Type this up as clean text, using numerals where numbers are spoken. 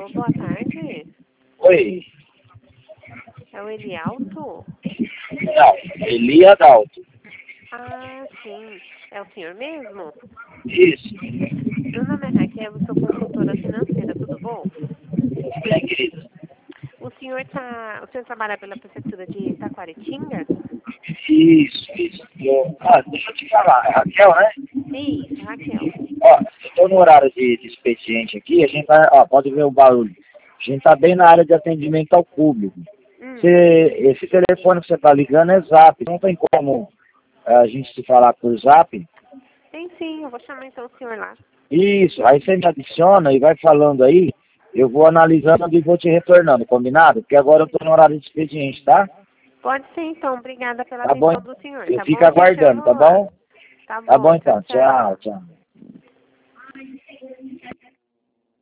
Alô, boa tarde. Oi. É o Elialto? Não, Eli Adalto. Ah, sim. É o senhor mesmo? Isso. Meu nome é Raquel, eu sou consultora financeira, tudo bom? Bem, querida. O senhor trabalha pela prefeitura de Taquaritinga? Isso. Deixa eu te falar. É Raquel, né? Isso, Raquel. Ó, eu tô no horário de expediente aqui, a gente tá, pode ver o barulho. A gente tá bem na área de atendimento ao público. Esse telefone que você tá ligando é Zap. Não tem como a gente se falar por Zap? Tem sim, eu vou chamar então o senhor lá. Isso. Aí você me adiciona e vai falando aí. Eu vou analisando e vou te retornando, combinado? Porque agora eu tô no horário de expediente, tá? Pode ser então, obrigada pela Tá bom? atenção do senhor, Eu tá fico bom? Te aguardando, chamo tá lá. bom? Tá Tá bom bom, tchau, então. tchau. Tchau.